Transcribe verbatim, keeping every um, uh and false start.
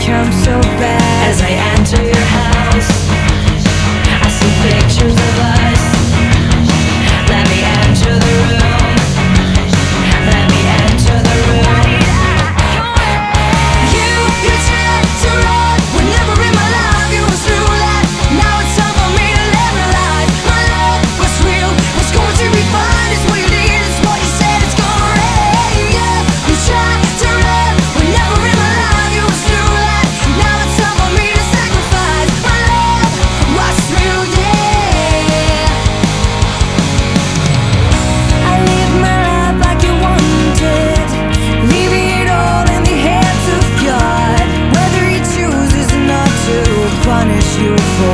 become so bad. As I enter your house, I see pictures of us. Let me enter the room. Let me enter the room. You, you tried to run. Whenever in my life you was through that. Now it's time for me to live my life. My love was real, was going to be fine. It's what you did, it's what you said, it's gonna rain. Yeah, you tried to run. Whenever in my life you was through that. Now it's time for me to sacrifice. My love was real, yeah. I live my life like you wanted, leaving it all in the hands of God. Whether He chooses not to punish you for